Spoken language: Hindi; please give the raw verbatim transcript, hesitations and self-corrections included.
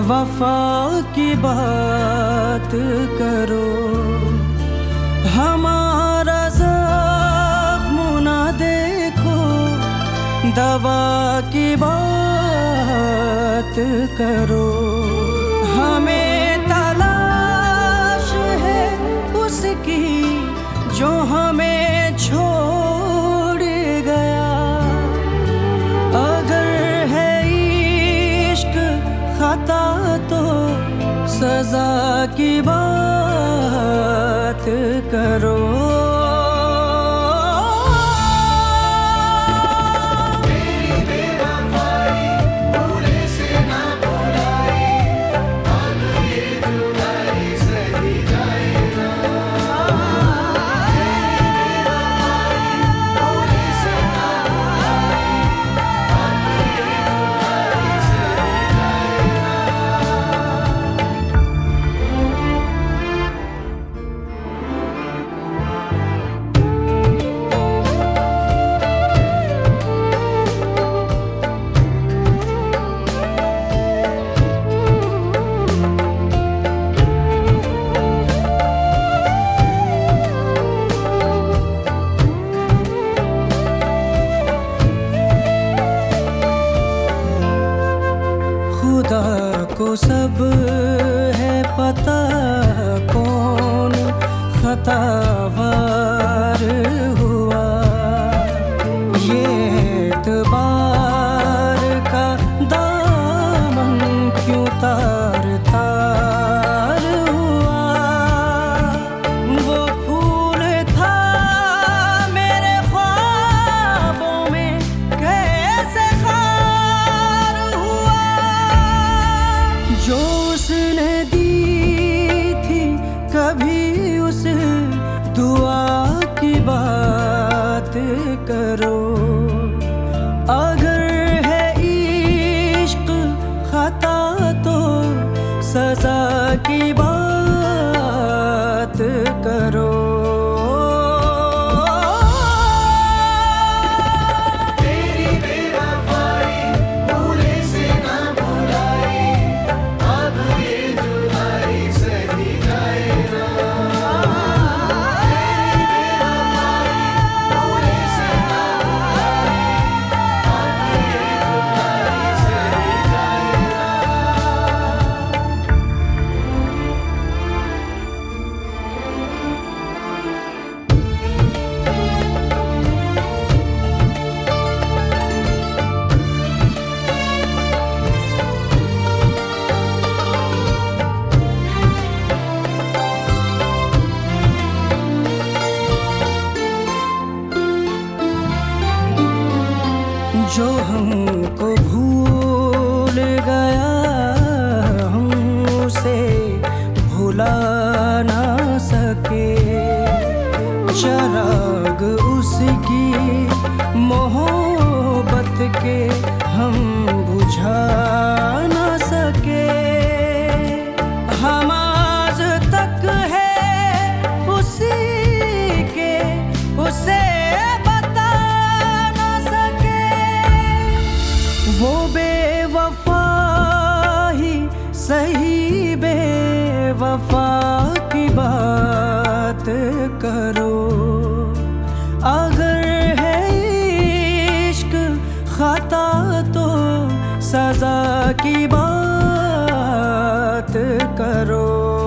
वफा की बात करो, हमारा ज़ख्म ना देखो, दवा की बात करो। हमें तलाश है उसकी जो हमें छोड़ गया। अगर है इश्क खता तो सजा की बात करो। खुदा को सब है पता कौन खतावार हुआ। ये एतबार का दामन क्यों तार तार हुआ। वो फूल था मेरे ख्वाबों में कैसे खार हुआ। जो उसने दी थी कभी उस दुआ की बात करो। अगर है इश्क खता तो सजा की बात करो। जो हमको भूल गया हम उसे भुला ना सके। चिराग उसकी मोहब्बत के हम बुझा ना सके। हम आज तक है उसी के उसे वो बेवफा ही सही बेवफा की बात करो। अगर है इश्क खता तो सजा की बात करो।